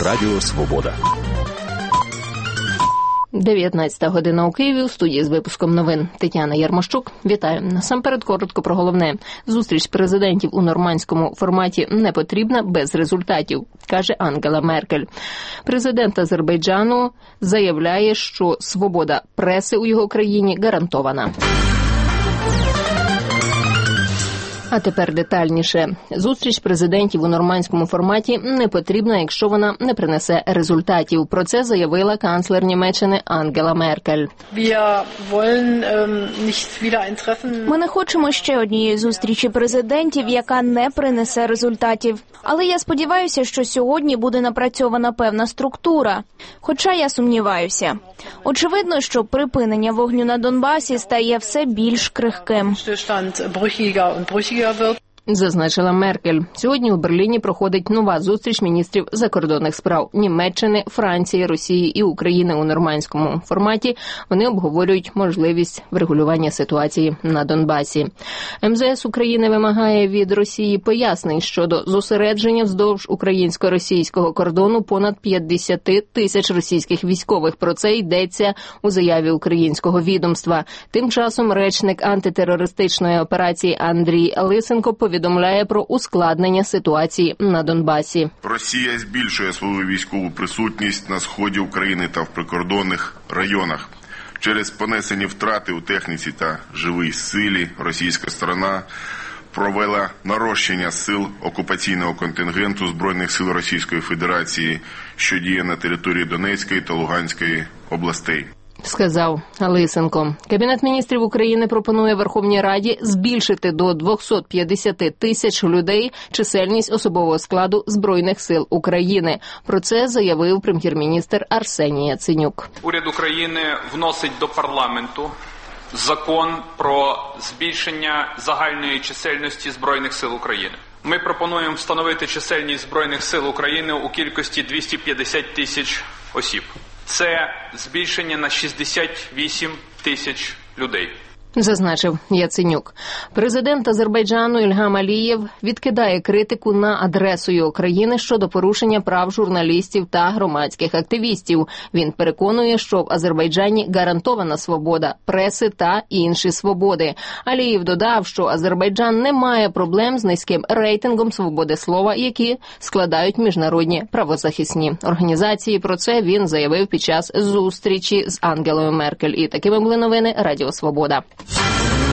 Радіо Свобода. 19 година у Києві, у студії з випуском новин Тетяна Ярмощук. Вітаю. Насамперед коротко про головне. Зустріч президентів у нормандському форматі не потрібна без результатів, каже Ангела Меркель. Президент Азербайджану заявляє, що свобода преси у його країні гарантована. А тепер детальніше. Зустріч президентів у нормандському форматі не потрібна, якщо вона не принесе результатів. Про це заявила канцлер Німеччини Ангела Меркель. Ми не хочемо ще однієї зустрічі президентів, яка не принесе результатів. Але я сподіваюся, що сьогодні буде напрацьована певна структура. Хоча я сумніваюся. Очевидно, що припинення вогню на Донбасі стає все більш крихким. Зазначила Меркель. Сьогодні у Берліні проходить нова зустріч міністрів закордонних справ Німеччини, Франції, Росії і України у нормандському форматі. Вони обговорюють можливість врегулювання ситуації на Донбасі. МЗС України вимагає від Росії пояснень щодо зосередження вздовж українсько-російського кордону понад 50 тисяч російських військових. Про це йдеться у заяві українського відомства. Тим часом речник антитерористичної операції Андрій Лисенко повідомляє про ускладнення ситуації на Донбасі. Росія збільшує свою військову присутність на сході України та в прикордонних районах. Через понесені втрати у техніці та живій силі російська сторона провела нарощення сил окупаційного контингенту Збройних сил Російської Федерації, що діє на території Донецької та Луганської областей. Сказав Лисенко. Кабінет міністрів України пропонує Верховній Раді збільшити до 250 тисяч людей чисельність особового складу Збройних сил України. Про це заявив прем'єр-міністр Арсеній Яценюк. Уряд України вносить до парламенту закон про збільшення загальної чисельності Збройних сил України. Ми пропонуємо встановити чисельність Збройних сил України у кількості 250 тисяч осіб. Це збільшення на 68 тисяч людей. Зазначив Яценюк. Президент Азербайджану Ільгам Алієв відкидає критику на адресу його країни щодо порушення прав журналістів та громадських активістів. Він переконує, що в Азербайджані гарантована свобода преси та інші свободи. Алієв додав, що Азербайджан не має проблем з низьким рейтингом свободи слова, які складають міжнародні правозахисні організації. Про це він заявив під час зустрічі з Ангелою Меркель. І такими були новини Радіо Свобода.